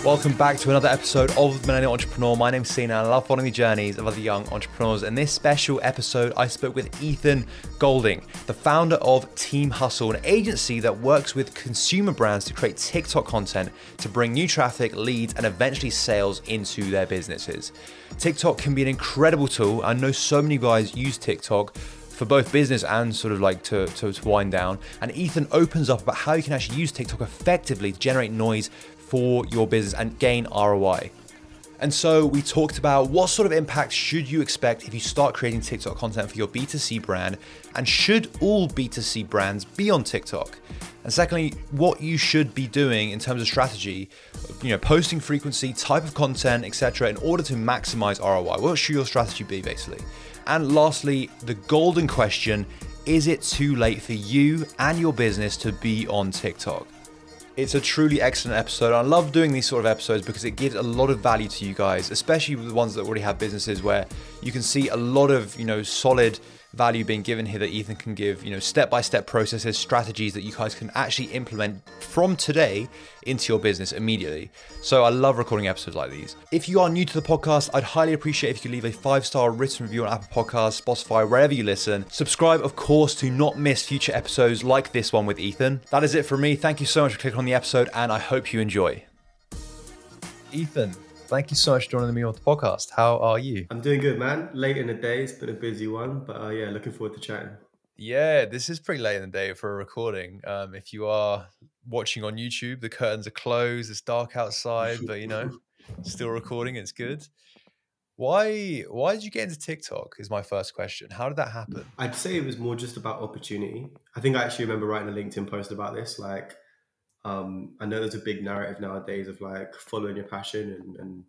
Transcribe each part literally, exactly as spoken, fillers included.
Welcome back to another episode of The Millennial Entrepreneur. My name's Sina and I love following the journeys of other young entrepreneurs. In this special episode, I spoke with Ethan Golding, the founder of Team Hustle, an agency that works with consumer brands to create TikTok content to bring new traffic, leads, and eventually sales into their businesses. TikTok can be an incredible tool. I know so many guys use TikTok for both business and sort of like to, to, to wind down. And Ethan opens up about how you can actually use TikTok effectively to generate noise for your business and gain R O I. And so we talked about what sort of impact should you expect if you start creating TikTok content for your B two C brand, and should all B two C brands be on TikTok? And secondly, what you should be doing in terms of strategy, you know, posting frequency, type of content, et cetera, in order to maximize R O I. What should your strategy be, basically? And lastly, the golden question, is it too late for you and your business to be on TikTok? It's a truly excellent episode. I love doing these sort of episodes because it gives a lot of value to you guys, especially with the ones that already have businesses, where you can see a lot of, you know, solid value being given here that Ethan can give, you know, step-by-step processes, strategies that you guys can actually implement from today into your business immediately. So I love recording episodes like these. If you are new to the podcast, I'd highly appreciate if you could leave a five-star written review on Apple Podcasts, Spotify, wherever you listen. Subscribe, of course, to not miss future episodes like this one with Ethan. That is it for me. Thank you so much for clicking on the episode, and I hope you enjoy. Ethan, thank you so much for joining me on the podcast. How are you? I'm doing good, man. Late in the day. It's been a busy one, but uh, yeah, looking forward to chatting. Yeah, this is pretty late in the day for a recording. Um, if you are watching on YouTube, the curtains are closed. It's dark outside, but you know, still recording. It's good. Why? Why did you get into TikTok? Is my first question. How did that happen? I'd say it was more just about opportunity. I think I actually remember writing a LinkedIn post about this. Like, um, I know there's a big narrative nowadays of like following your passion, and, and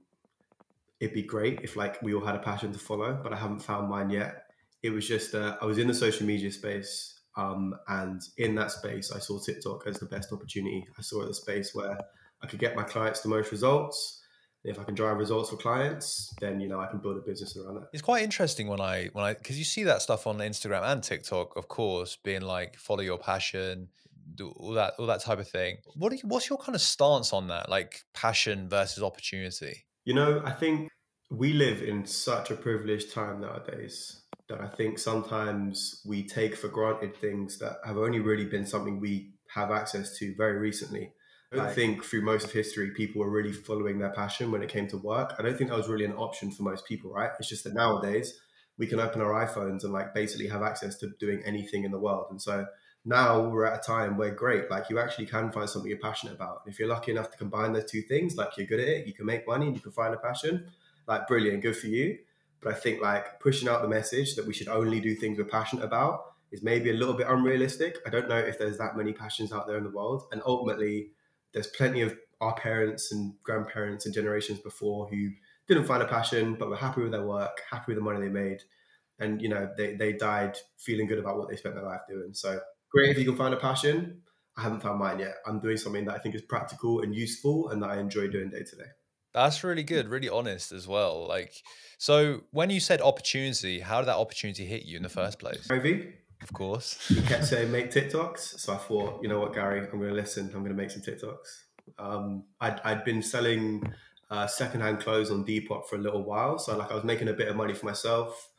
it'd be great if like we all had a passion to follow, but I haven't found mine yet. It was just uh, I was in the social media space, um, and in that space, I saw TikTok as the best opportunity. I saw it as a space where I could get my clients the most results. And if I can drive results for clients, then you know I can build a business around it. It's quite interesting when I when I because you see that stuff on Instagram and TikTok, of course, being like follow your passion, do all that all that type of thing. What do you, what's your kind of stance on that, like passion versus opportunity? You know, I think we live in such a privileged time nowadays that I think sometimes we take for granted things that have only really been something we have access to very recently. I don't think through most of history, people were really following their passion when it came to work. I don't think that was really an option for most people, right? It's just that nowadays we can open our iPhones and like basically have access to doing anything in the world. And so now we're at a time where great, like you actually can find something you're passionate about. And if you're lucky enough to combine those two things, like you're good at it, you can make money and you can find a passion, like brilliant, good for you. But I think like pushing out the message that we should only do things we're passionate about is maybe a little bit unrealistic. I don't know if there's that many passions out there in the world. And ultimately, there's plenty of our parents and grandparents and generations before who didn't find a passion, but were happy with their work, happy with the money they made. And, you know, they, they died feeling good about what they spent their life doing. So great if you can find a passion. I haven't found mine yet. I'm doing something that I think is practical and useful and that I enjoy doing day to day. That's really good, really honest as well. Like, so when you said opportunity, how did that opportunity hit you in the first place? Gary Vee, Of course. he kept saying make TikToks. So I thought, you know what, Gary, I'm going to listen. I'm going to make some TikToks. Um, I'd, I'd been selling uh, secondhand clothes on Depop for a little while. So like I was making a bit of money for myself.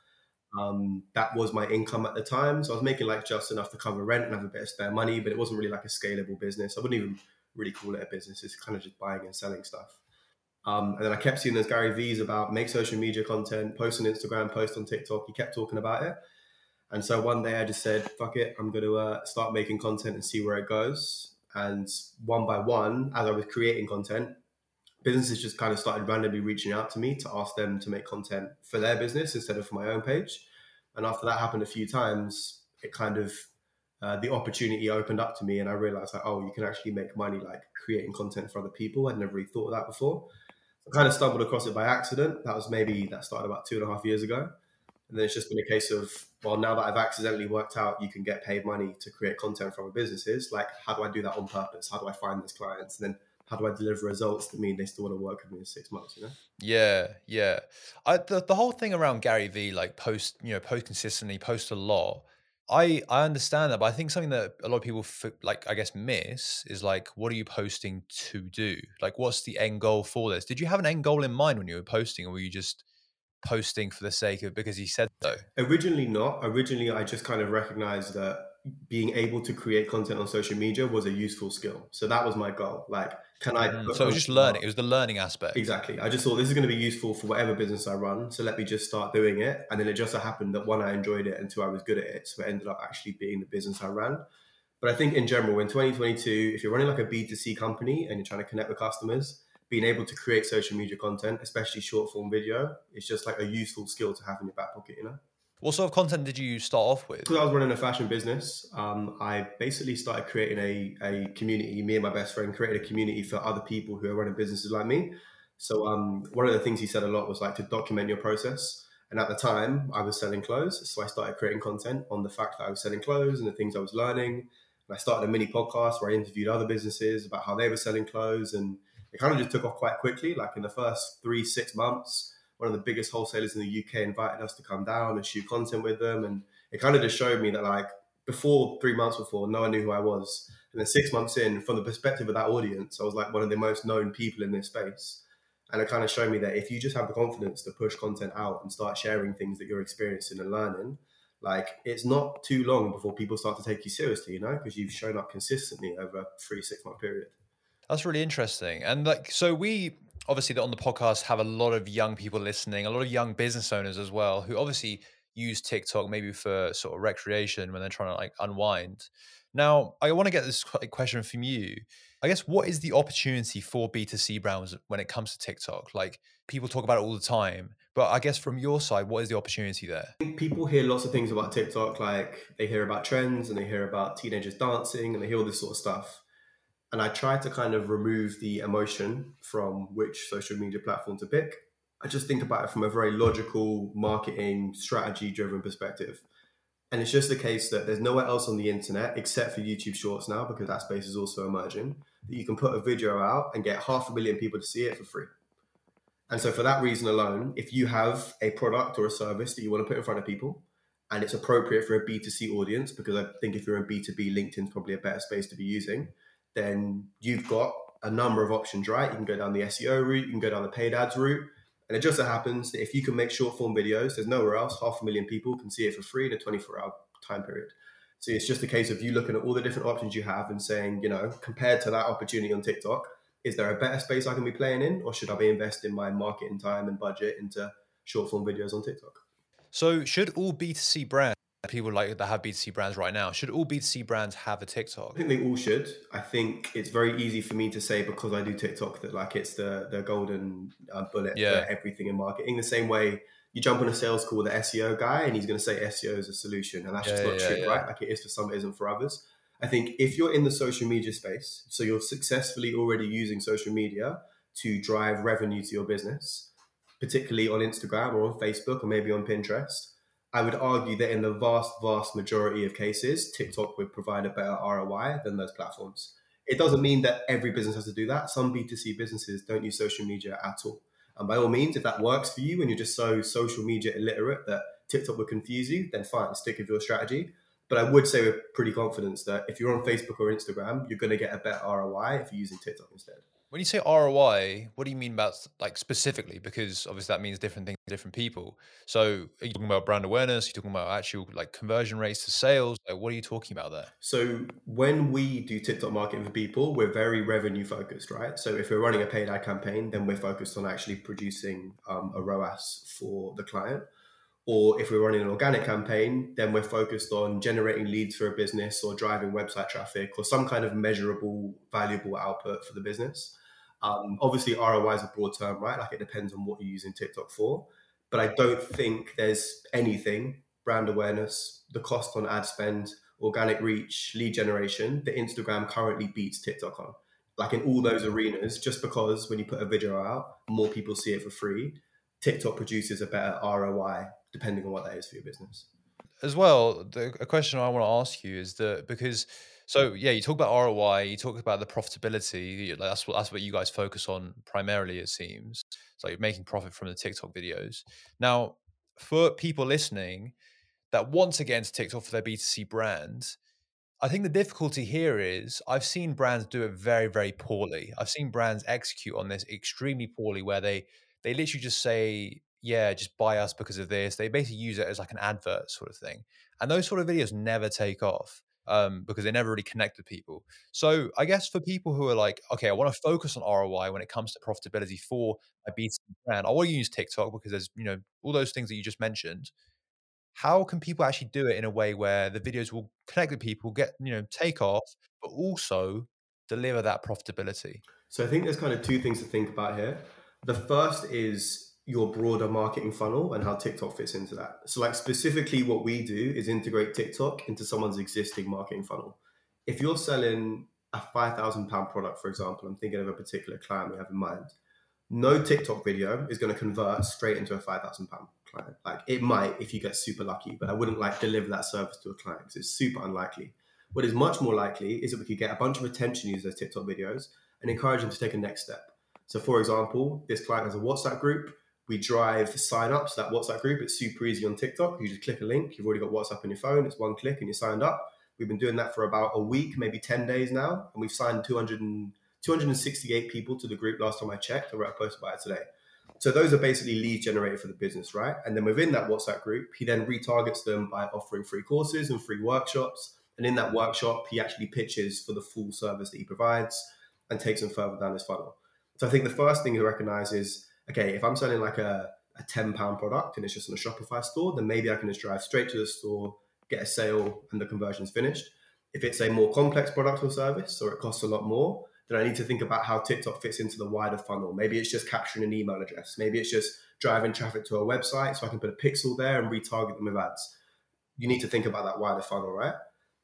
Um, that was my income at the time. So I was making like just enough to cover rent and have a bit of spare money, but it wasn't really like a scalable business. I wouldn't even really call it a business. It's kind of just buying and selling stuff. Um, and then I kept seeing those Gary V's about make social media content, post on Instagram, post on TikTok. He kept talking about it. And so one day I just said, fuck it, I'm going to uh, start making content and see where it goes. And one by one, as I was creating content, businesses just kind of started randomly reaching out to me to ask them to make content for their business instead of for my own page. And after that happened a few times, it kind of, uh, the opportunity opened up to me and I realized like, oh, you can actually make money like creating content for other people. I'd never really thought of that before. I kind of stumbled across it by accident. That was maybe, that started about two and a half years ago. And then it's just been a case of, well, now that I've accidentally worked out you can get paid money to create content from businesses, like how do I do that on purpose? How do I find those clients? And then how do I deliver results that mean they still want to work with me in six months, you know? Yeah, yeah. I, the, the whole thing around Gary Vee, like post, you know, post consistently, post a lot. I I understand that, but I think something that a lot of people f- like, I guess, miss is like, what are you posting to do? Like, what's the end goal for this? Did you have an end goal in mind when you were posting, or were you just posting for the sake of because he said so? Originally not. Originally, I just kind of recognized that being able to create content on social media was a useful skill. So that was my goal. Like, can I Mm, put so it was just content learning. out? It was the learning aspect. Exactly. I just thought this is going to be useful for whatever business I run. So let me just start doing it. And then it just so happened that one, I enjoyed it, and two, I was good at it. So it ended up actually being the business I ran. But I think in general, in twenty twenty-two, if you're running like a B two C company and you're trying to connect with customers, being able to create social media content, especially short form video, is just like a useful skill to have in your back pocket, you know? What sort of content did you start off with? Because I was running a fashion business, um, I basically started creating a, a community. Me and my best friend created a community for other people who are running businesses like me. So um, one of the things he said a lot was like to document your process. And at the time, I was selling clothes, so I started creating content on the fact that I was selling clothes and the things I was learning. And I started a mini podcast where I interviewed other businesses about how they were selling clothes, and it kind of just took off quite quickly. Like in the first three six months, one of the biggest wholesalers in the U K invited us to come down and shoot content with them. And it kind of just showed me that like before three months before, no one knew who I was. And then six months in, from the perspective of that audience, I was like one of the most known people in this space. And it kind of showed me that if you just have the confidence to push content out and start sharing things that you're experiencing and learning, like it's not too long before people start to take you seriously, you know, because you've shown up consistently over a three, six month period. That's really interesting. And like, so we obviously on the podcast have a lot of young people listening, a lot of young business owners as well, who obviously use TikTok maybe for sort of recreation when they're trying to like unwind. Now, I want to get this que- question from you. I guess what is the opportunity for B two C brands when it comes to TikTok? Like people talk about it all the time, but I guess from your side, what is the opportunity there? People hear lots of things about TikTok, like they hear about trends and they hear about teenagers dancing and they hear all this sort of stuff. And I try to kind of remove the emotion from which social media platform to pick. I just think about it from a very logical marketing strategy driven perspective. And it's just the case that there's nowhere else on the internet except for YouTube Shorts now, because that space is also emerging, that you can put a video out and get half a million people to see it for free. And so for that reason alone, if you have a product or a service that you want to put in front of people and it's appropriate for a B two C audience, because I think if you're in B two B, LinkedIn's probably a better space to be using, then you've got a number of options, right? You can go down the S E O route, you can go down the paid ads route. And it just so happens that if you can make short form videos, there's nowhere else, half a million people can see it for free in a twenty-four hour time period. So it's just a case of you looking at all the different options you have and saying, you know, compared to that opportunity on TikTok, is there a better space I can be playing in, or should I be investing my marketing time and budget into short form videos on TikTok? So should all B two C brands, people like that have B two C brands right now, should all B two C brands have a I TikTok? think they all should. I think it's very easy for me to say because I do TikTok that like it's the the golden uh, bullet for Yeah. everything in marketing. The same way you jump on a sales call with an S E O guy and he's going to say S E O is a solution, and that's Yeah, just yeah, not yeah, true, yeah. right? Like it is for some, it isn't for others. I think if you're in the social media space, so you're successfully already using social media to drive revenue to your business, particularly on Instagram or on Facebook or maybe on Pinterest, I would argue that in the vast, vast majority of cases, TikTok would provide a better R O I than those platforms. It doesn't mean that every business has to do that. Some B two C businesses don't use social media at all. And by all means, if that works for you and you're just so social media illiterate that TikTok would confuse you, then fine, stick with your strategy. But I would say with pretty confidence that if you're on Facebook or Instagram, you're going to get a better R O I if you're using TikTok instead. When you say R O I, what do you mean about like specifically? Because obviously that means different things to different people. So are you talking about brand awareness? Are you talking about actual like conversion rates to sales? Like what are you talking about there? So when we do TikTok marketing for people, we're very revenue focused, right? So if we're running a paid ad campaign, then we're focused on actually producing um, a R O A S for the client. Or if we're running an organic campaign, then we're focused on generating leads for a business or driving website traffic or some kind of measurable, valuable output for the business. Um, obviously, R O I is a broad term, right? Like it depends on what you're using TikTok for. But I don't think there's anything, brand awareness, the cost on ad spend, organic reach, lead generation, that Instagram currently beats TikTok on. Like in all those arenas, just because when you put a video out, more people see it for free, TikTok produces a better R O I depending on what that is for your business. As well, the, a question I want to ask you is that because so yeah, you talk about R O I, you talk about the profitability. Like that's what that's what you guys focus on primarily, it seems. It's like making profit from the TikTok videos. Now, for people listening, that want to get into TikTok for their B two C brands. I think the difficulty here is I've seen brands do it very, very poorly. I've seen brands execute on this extremely poorly where they they literally just say, yeah, just buy us because of this. They basically use it as like an advert sort of thing. And those sort of videos never take off um, because they never really connect with people. So I guess for people who are like, okay, I want to focus on R O I when it comes to profitability for my B two C brand, I want to use TikTok because there's, you know, all those things that you just mentioned. How can people actually do it in a way where the videos will connect with people, get, you know, take off, but also deliver that profitability? So I think there's kind of two things to think about here. The first is your broader marketing funnel and how TikTok fits into that. So like specifically what we do is integrate TikTok into someone's existing marketing funnel. If you're selling a five thousand pound product, for example, I'm thinking of a particular client we have in mind, no TikTok video is going to convert straight into a five thousand pound client. Like it might if you get super lucky, but I wouldn't like deliver that service to a client because it's super unlikely. What is much more likely is that we could get a bunch of attention users those TikTok videos and encourage them to take a next step. So for example, this client has a WhatsApp group. We drive sign-ups to that WhatsApp group. It's super easy on TikTok. You just click a link. You've already got WhatsApp on your phone. It's one click and you're signed up. We've been doing that for about a week, maybe ten days now. And we've signed two hundred, two hundred sixty-eight people to the group last time I checked. I wrote a post about it today. So those are basically leads generated for the business, right? And then within that WhatsApp group, he then retargets them by offering free courses and free workshops. And in that workshop, he actually pitches for the full service that he provides and takes them further down his funnel. So I think the first thing to recognize is, okay, if I'm selling like a, a ten pound product and it's just in a Shopify store, then maybe I can just drive straight to the store, get a sale, and the conversion's finished. If it's a more complex product or service, or it costs a lot more, then I need to think about how TikTok fits into the wider funnel. Maybe it's just capturing an email address. Maybe it's just driving traffic to a website so I can put a pixel there and retarget them with ads. You need to think about that wider funnel, right?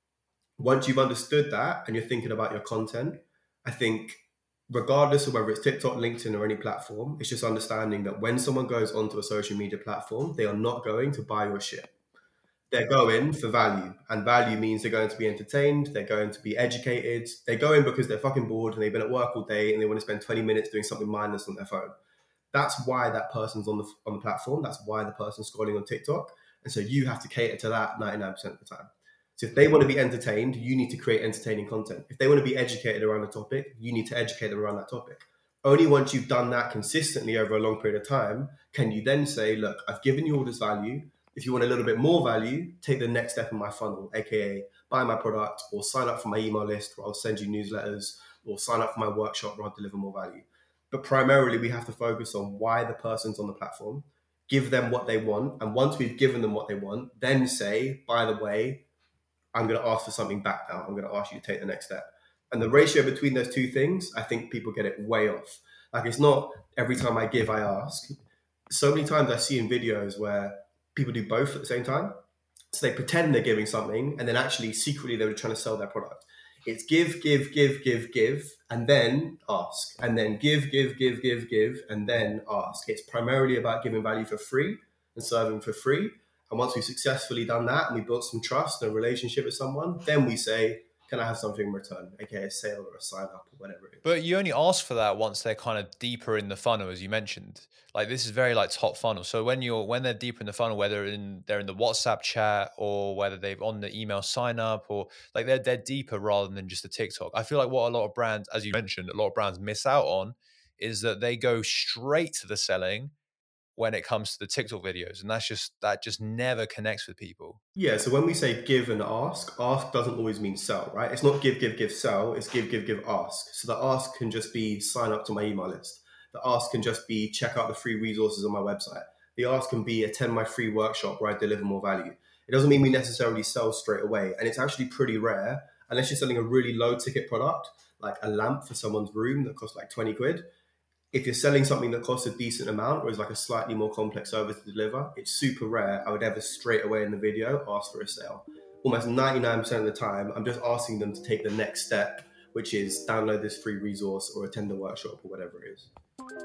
Once you've understood that and you're thinking about your content, I think regardless of whether it's TikTok, LinkedIn, or any platform, it's just understanding that when someone goes onto a social media platform, they are not going to buy your shit. They're going for value, and value means they're going to be entertained, they're going to be educated, they're going because they're fucking bored and they've been at work all day and they want to spend twenty minutes doing something mindless on their phone. That's why that person's on the on the platform. That's why the person's scrolling on TikTok. And so you have to cater to that ninety-nine percent of the time. So if they want to be entertained, you need to create entertaining content. If they want to be educated around a topic, you need to educate them around that topic. Only once you've done that consistently over a long period of time, can you then say, look, I've given you all this value. If you want a little bit more value, take the next step in my funnel, aka buy my product or sign up for my email list where I'll send you newsletters, or sign up for my workshop where I'll deliver more value. But primarily we have to focus on why the person's on the platform, give them what they want. And once we've given them what they want, then say, by the way, I'm going to ask for something back now. I'm going to ask you to take the next step. And the ratio between those two things, I think people get it way off. Like it's not every time I give, I ask. So many times I see in videos where people do both at the same time. So they pretend they're giving something and then actually secretly they were trying to sell their product. It's give, give, give, give, give, and then ask. And then give, give, give, give, give, and then ask. It's primarily about giving value for free and serving for free. And once we've successfully done that and we built some trust and a relationship with someone, then we say, can I have something in return? Okay, a sale or a sign up or whatever it is. But you only ask for that once they're kind of deeper in the funnel, as you mentioned. Like this is very like top funnel. So when you're when they're deeper in the funnel, whether in they're in the WhatsApp chat or whether they've on the email sign up or like they're they're deeper rather than just the TikTok. I feel like what a lot of brands, as you mentioned, a lot of brands miss out on is that they go straight to the selling when it comes to the TikTok videos. And that's just, that just never connects with people. Yeah. So when we say give and ask, ask doesn't always mean sell, right? It's not give, give, give, sell. It's give, give, give, ask. So the ask can just be sign up to my email list. The ask can just be check out the free resources on my website. The ask can be attend my free workshop where I deliver more value. It doesn't mean we necessarily sell straight away. And it's actually pretty rare, unless you're selling a really low ticket product, like a lamp for someone's room that costs like twenty quid. If you're selling something that costs a decent amount or is like a slightly more complex service to deliver, it's super rare I would ever straight away in the video ask for a sale. Almost ninety-nine percent of the time, I'm just asking them to take the next step, which is download this free resource or attend a workshop or whatever it is.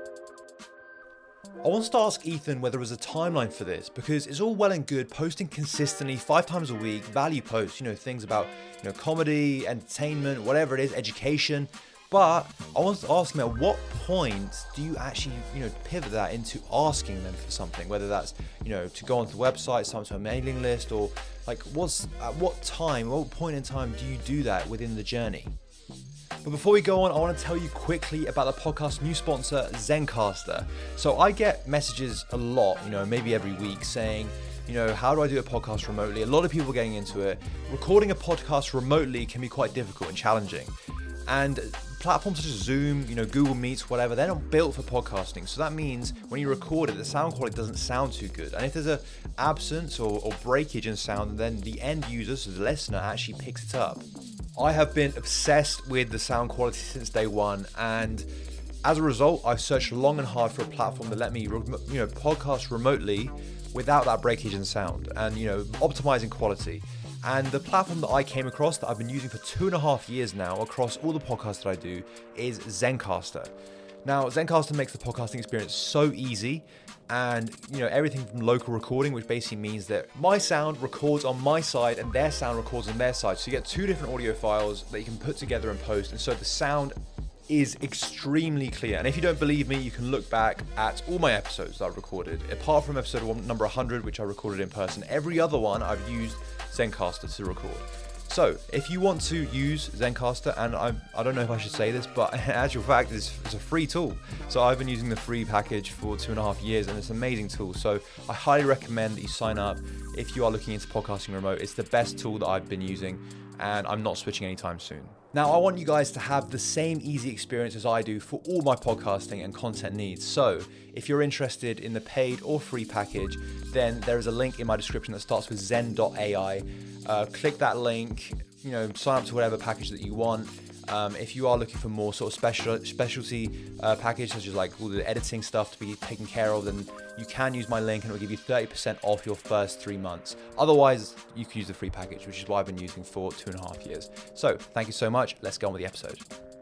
I wanted to ask Ethan whether there was a timeline for this, because it's all well and good posting consistently five times a week, value posts, you know, things about, you know, comedy, entertainment, whatever it is, education. But I want to ask them, at what point do you actually, you know, pivot that into asking them for something, whether that's, you know, to go onto the website, sign up to a mailing list, or like what's, at what time, what point in time do you do that within the journey? But before we go on, I want to tell you quickly about the podcast's new sponsor, Zencastr. So I get messages a lot, you know, maybe every week saying, you know, how do I do a podcast remotely? A lot of people are getting into it. Recording a podcast remotely can be quite difficult and challenging. And platforms such as Zoom, you know, Google Meets, whatever, they're not built for podcasting. So that means when you record it, the sound quality doesn't sound too good. And if there's a absence or, or breakage in sound, then the end user, so the listener, actually picks it up. I have been obsessed with the sound quality since day one, and as a result, I've searched long and hard for a platform that let me, you know, podcast remotely without that breakage in sound and, you know, optimizing quality. And the platform that I came across that I've been using for two and a half years now across all the podcasts that I do is Zencastr. Now, Zencastr makes the podcasting experience so easy, and, you know, everything from local recording, which basically means that my sound records on my side and their sound records on their side. So you get two different audio files that you can put together and post. And so the sound is extremely clear. And if you don't believe me, you can look back at all my episodes that I've recorded. Apart from episode one, number one hundred, which I recorded in person, every other one I've used Zencastr to record. So if you want to use Zencastr, and I I don't know if I should say this, but in actual fact, it's, it's a free tool. So I've been using the free package for two and a half years, and it's an amazing tool. So I highly recommend that you sign up if you are looking into podcasting remote. It's the best tool that I've been using, and I'm not switching anytime soon. Now, I want you guys to have the same easy experience as I do for all my podcasting and content needs. So if you're interested in the paid or free package, then there is a link in my description that starts with zen dot A I. Uh, click that link, you know, sign up to whatever package that you want. Um, if you are looking for more sort of special specialty uh, package, such as like all the editing stuff to be taken care of, then you can use my link and it will give you thirty percent off your first three months. Otherwise, you can use the free package, which is what I've been using for two and a half years. So thank you so much. Let's go on with the episode.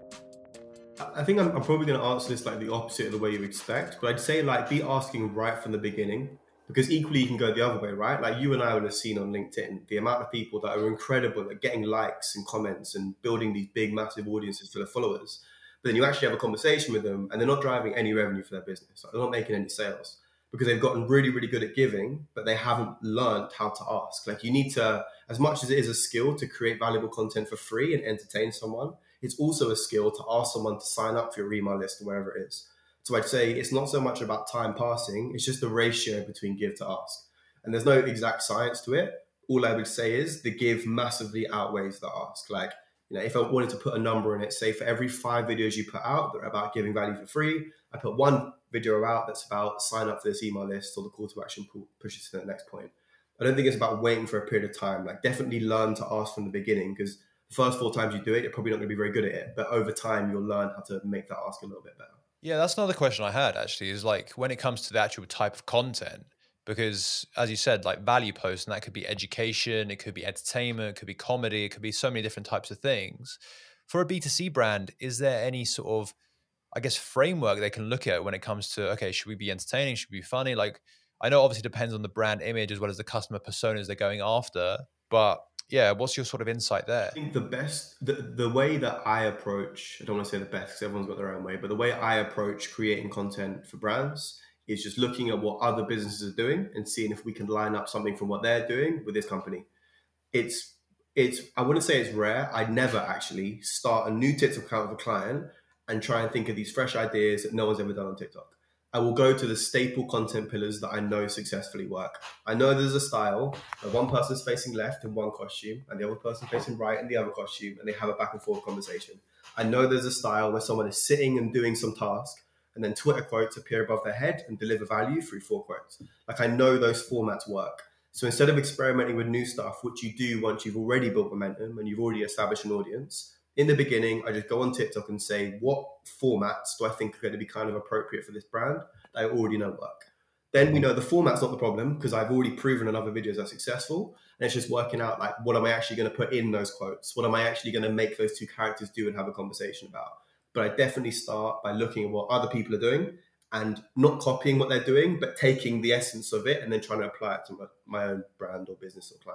I think I'm, I'm probably going to answer this like the opposite of the way you expect, but I'd say like be asking right from the beginning, because equally you can go the other way, right? Like you and I would have seen on LinkedIn, the amount of people that are incredible at getting likes and comments and building these big, massive audiences for their followers. But then you actually have a conversation with them and they're not driving any revenue for their business. Like they're not making any sales because they've gotten really, really good at giving, but they haven't learned how to ask. Like you need to, as much as it is a skill to create valuable content for free and entertain someone, it's also a skill to ask someone to sign up for your email list or wherever it is. So I'd say it's not so much about time passing, it's just the ratio between give to ask. And there's no exact science to it. All I would say is the give massively outweighs the ask. Like, you know, if I wanted to put a number in it, say for every five videos you put out that are about giving value for free, I put one video out that's about sign up for this email list, or the call to action pushes to the next point. I don't think it's about waiting for a period of time. Like definitely learn to ask from the beginning, because the first four times you do it, you're probably not going to be very good at it. But over time, you'll learn how to make that ask a little bit better. Yeah, that's another question I had actually, is like when it comes to the actual type of content, because as you said, like value posts, and that could be education, it could be entertainment, it could be comedy, it could be so many different types of things. For a B two C brand, is there any sort of, I guess, framework they can look at when it comes to, okay, should we be entertaining? Should we be funny? Like, I know obviously it depends on the brand image as well as the customer personas they're going after, but yeah, what's your sort of insight there? I think the best, the, the way that I approach, I don't want to say the best because everyone's got their own way, but the way I approach creating content for brands is just looking at what other businesses are doing and seeing if we can line up something from what they're doing with this company. It's, it's, I wouldn't say it's rare. I'd never actually start a new TikTok account with a client and try and think of these fresh ideas that no one's ever done on TikTok. I will go to the staple content pillars that I know successfully work. I know there's a style where one person's facing left in one costume and the other person facing right in the other costume, and they have a back and forth conversation. I know there's a style where someone is sitting and doing some task, and then Twitter quotes appear above their head and deliver value through four quotes. Like I know those formats work. So instead of experimenting with new stuff, which you do once you've already built momentum and you've already established an audience, in the beginning, I just go on TikTok and say, what formats do I think are going to be kind of appropriate for this brand that I already know work? Then we know the format's not the problem because I've already proven in other videos are successful. And it's just working out like, what am I actually going to put in those quotes? What am I actually going to make those two characters do and have a conversation about? But I definitely start by looking at what other people are doing and not copying what they're doing, but taking the essence of it and then trying to apply it to my, my own brand or business or client.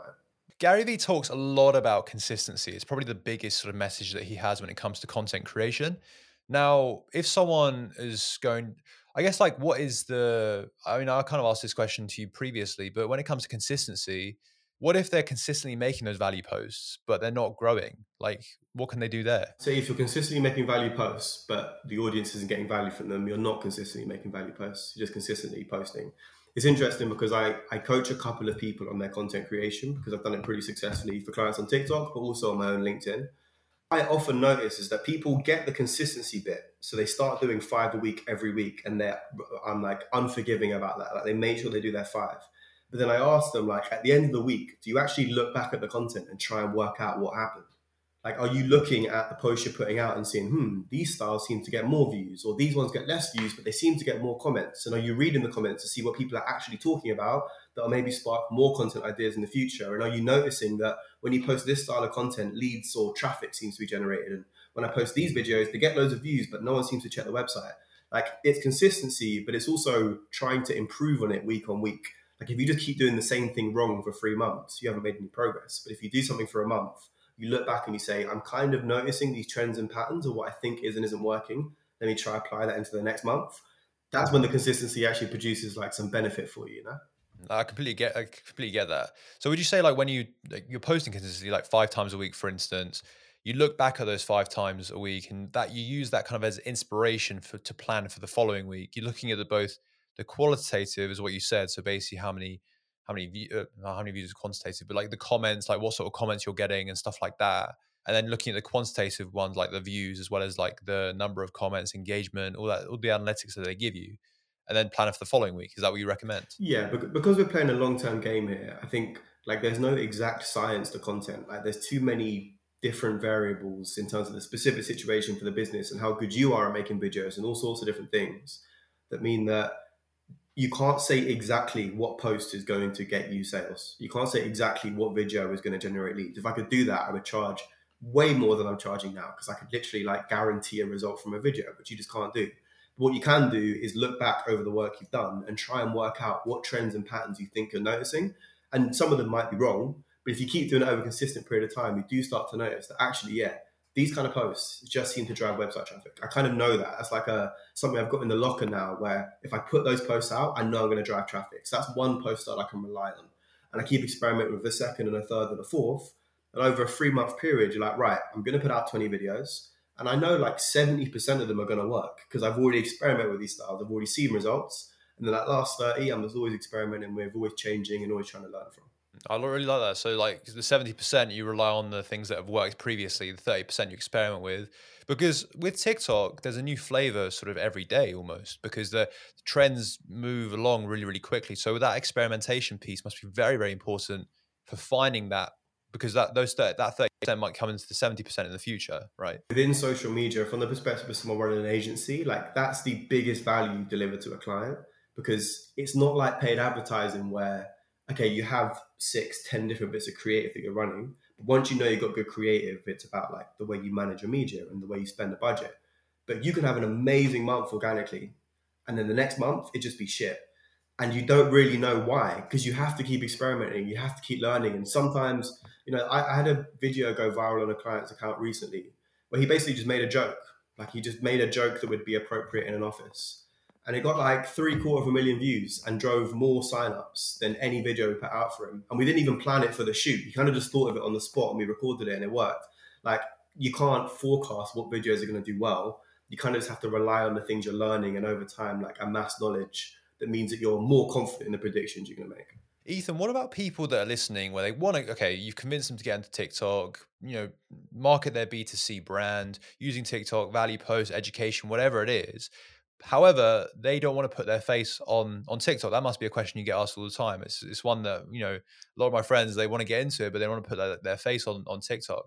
Gary Vee talks a lot about consistency. It's probably the biggest sort of message that he has when it comes to content creation. Now, if someone is going, I guess, like, what is the, I mean, I kind of asked this question to you previously, but when it comes to consistency, what if they're consistently making those value posts, but they're not growing? Like, what can they do there? So if you're consistently making value posts, but the audience isn't getting value from them, you're not consistently making value posts. You're just consistently posting. It's interesting because I, I coach a couple of people on their content creation because I've done it pretty successfully for clients on TikTok, but also on my own LinkedIn. I often notice is that people get the consistency bit. So they start doing five a week every week. And they're, I'm like unforgiving about that. Like they make sure they do their five. But then I ask them, like, at the end of the week, do you actually look back at the content and try and work out what happened? Like, are you looking at the post you're putting out and seeing, hmm, these styles seem to get more views, or these ones get less views, but they seem to get more comments? And are you reading the comments to see what people are actually talking about that will maybe spark more content ideas in the future? And are you noticing that when you post this style of content, leads or traffic seems to be generated? And when I post these videos, they get loads of views, but no one seems to check the website. Like, it's consistency, but it's also trying to improve on it week on week. Like, if you just keep doing the same thing wrong for three months, you haven't made any progress. But if you do something for a month, you look back and you say, I'm kind of noticing these trends and patterns of what I think is and isn't working. Let me try apply that into the next month. That's when the consistency actually produces like some benefit for you, you know? I completely get, I completely get that. So would you say, like, when you, like, you're posting consistently, like five times a week, for instance, you look back at those five times a week and that you use that kind of as inspiration for to plan for the following week? You're looking at the both the qualitative is what you said. So basically how many, how many, view, uh, not how many views is quantitative, but like the comments, like what sort of comments you're getting and stuff like that. And then looking at the quantitative ones, like the views, as well as like the number of comments, engagement, all that, all the analytics that they give you, and then plan it for the following week. Is that what you recommend? Yeah, because we're playing a long-term game here, I think like there's no exact science to content. Like there's too many different variables in terms of the specific situation for the business and how good you are at making videos and all sorts of different things that mean that you can't say exactly what post is going to get you sales. You can't say exactly what video is going to generate leads. If I could do that, I would charge way more than I'm charging now because I could literally like guarantee a result from a video, which you just can't do. But what you can do is look back over the work you've done and try and work out what trends and patterns you think you're noticing. And some of them might be wrong, but if you keep doing it over a consistent period of time, you do start to notice that actually, yeah, these kind of posts just seem to drive website traffic. I kind of know that. That's like a something I've got in the locker now where if I put those posts out, I know I'm going to drive traffic. So that's one post that I can rely on. And I keep experimenting with the second and a third and a fourth. And over a three month period, you're like, right, I'm going to put out twenty videos. And I know like seventy percent of them are going to work because I've already experimented with these styles. I've already seen results. And then that last thirty, I'm just always experimenting with, always changing and always trying to learn from. I really like that. So like the seventy percent you rely on the things that have worked previously, the thirty percent you experiment with. Because with TikTok, there's a new flavor sort of every day almost because the trends move along really, really quickly. So that experimentation piece must be very, very important for finding that, because that those that thirty percent might come into the seventy percent in the future, right? Within social media, from the perspective of someone running an agency, like that's the biggest value you deliver to a client because it's not like paid advertising where, okay, you have six, ten different bits of creative that you're running. But once you know you've got good creative, it's about like the way you manage your media and the way you spend the budget. But you can have an amazing month organically, and then the next month it just be shit. And you don't really know why, because you have to keep experimenting, you have to keep learning. And sometimes, you know, I, I had a video go viral on a client's account recently where he basically just made a joke. Like he just made a joke that would be appropriate in an office. And it got like three quarter of a million views and drove more signups than any video we put out for him. And we didn't even plan it for the shoot. He kind of just thought of it on the spot and we recorded it and it worked. Like you can't forecast what videos are going to do well. You kind of just have to rely on the things you're learning and over time, like amass knowledge that means that you're more confident in the predictions you're going to make. Ethan, what about people that are listening where they want to, okay, you've convinced them to get into TikTok, you know, market their B two C brand, using TikTok, value posts, education, whatever it is. However, they don't want to put their face on on TikTok. That must be a question you get asked all the time. It's it's one that, you know, a lot of my friends, they want to get into it, but they want to put their, their face on, on TikTok.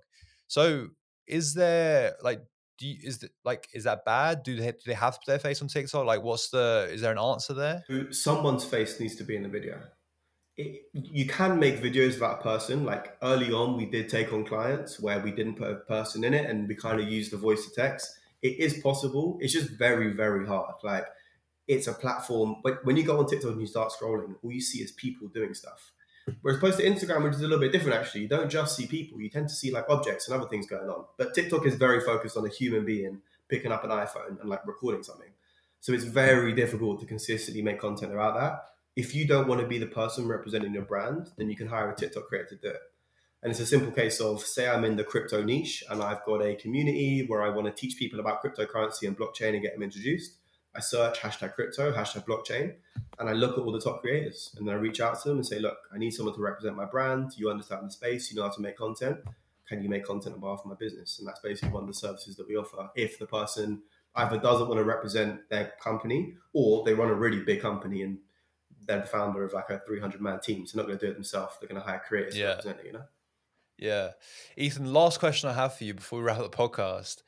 So is there like, do you, is the, like, is that bad? Do they, do they have to put their face on TikTok? Like, what's the, is there an answer there? Someone's face needs to be in the video. It, you can make videos about a person. Like early on, we did take on clients where we didn't put a person in it and we kind of used the voice to text. It is possible. It's just very, very hard. Like it's a platform. But when you go on TikTok and you start scrolling, all you see is people doing stuff. Whereas opposed to Instagram, which is a little bit different actually, you don't just see people, you tend to see like objects and other things going on. But TikTok is very focused on a human being picking up an iPhone and like recording something. So it's very difficult to consistently make content about that. If you don't want to be the person representing your brand, then you can hire a TikTok creator to do it. And it's a simple case of, say I'm in the crypto niche and I've got a community where I want to teach people about cryptocurrency and blockchain and get them introduced. I search hashtag crypto, hashtag blockchain, and I look at all the top creators and then I reach out to them and say, look, I need someone to represent my brand. You understand the space, you know how to make content. Can you make content on behalf of my business? And that's basically one of the services that we offer. If the person either doesn't want to represent their company or they run a really big company and they're the founder of like a three hundred man team, so they're not going to do it themselves. They're going to hire creators yeah. to represent it, you know? Yeah. Ethan, last question I have for you before we wrap up the podcast.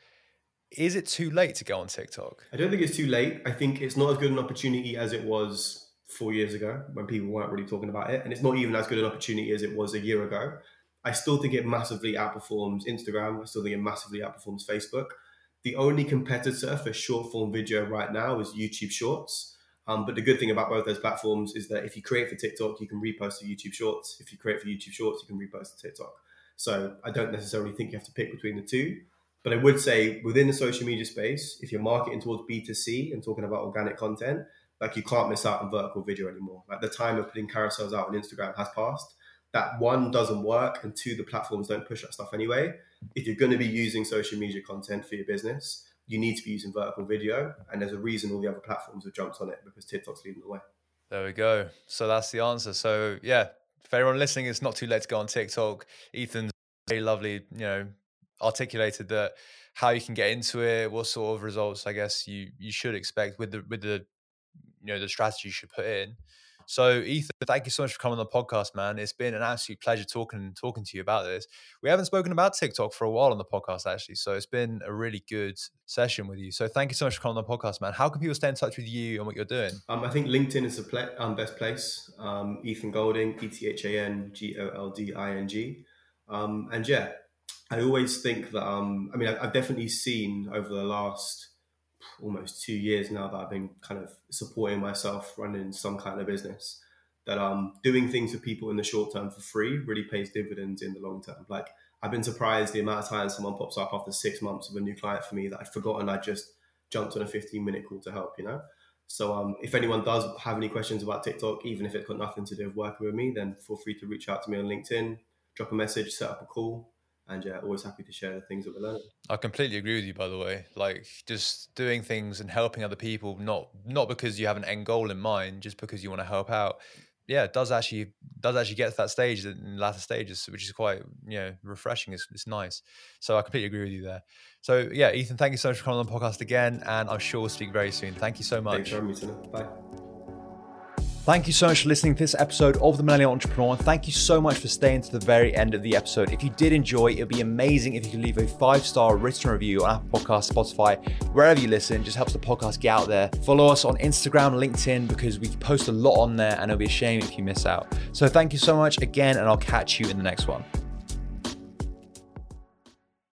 Is it too late to go on TikTok? I don't think it's too late. I think it's not as good an opportunity as it was four years ago when people weren't really talking about it. And it's not even as good an opportunity as it was a year ago. I still think it massively outperforms Instagram. I still think it massively outperforms Facebook. The only competitor for short form video right now is YouTube Shorts. Um, but the good thing about both those platforms is that if you create for TikTok, you can repost to YouTube Shorts. If you create for YouTube Shorts, you can repost to TikTok. So I don't necessarily think you have to pick between the two. But I would say within the social media space, if you're marketing towards B two C and talking about organic content, like you can't miss out on vertical video anymore. Like the time of putting carousels out on Instagram has passed. That one doesn't work, and two, the platforms don't push that stuff anyway. If you're going to be using social media content for your business, you need to be using vertical video. And there's a reason all the other platforms have jumped on it, because TikTok's leading the way. There we go. So that's the answer. So yeah, for everyone listening, it's not too late to go on TikTok. Ethan's very lovely, you know, articulated that how you can get into it, what sort of results I guess you you should expect with the with the you know the strategy you should put in. So Ethan, thank you so much for coming on the podcast, man. It's been an absolute pleasure talking talking to you about this. We haven't spoken about TikTok for a while on the podcast actually, so it's been a really good session with you. So thank you so much for coming on the podcast, man. How can people stay in touch with you and what you're doing? Um, I think LinkedIn is the pla- um, best place. Um, Ethan Golding, E T H A N G O L D I N G. Um, and yeah, I always think that, um, I mean, I've definitely seen over the last almost two years now that I've been kind of supporting myself, running some kind of business, that um, doing things for people in the short term for free really pays dividends in the long term. Like I've been surprised the amount of times someone pops up after six months of a new client for me that I'd forgotten I just jumped on a fifteen minute call to help, you know? So um, if anyone does have any questions about TikTok, even if it's got nothing to do with working with me, then feel free to reach out to me on LinkedIn, drop a message, set up a call. And yeah, always happy to share the things that we're learning. I completely agree with you, by the way. Like just doing things and helping other people, not not because you have an end goal in mind, just because you want to help out. Yeah, it does actually does actually get to that stage in latter stages, which is quite, you know, refreshing. It's it's nice. So I completely agree with you there. So yeah, Ethan, thank you so much for coming on the podcast again, and I'm sure we'll speak very soon. Thank you so much. Thanks for having me, Tina. Bye. Thank you so much for listening to this episode of The Millennial Entrepreneur. And thank you so much for staying to the very end of the episode. If you did enjoy, it'd be amazing if you could leave a five-star written review on Apple Podcasts, Spotify, wherever you listen. It just helps the podcast get out there. Follow us on Instagram, LinkedIn, because we post a lot on there and it'll be a shame if you miss out. So thank you so much again, and I'll catch you in the next one.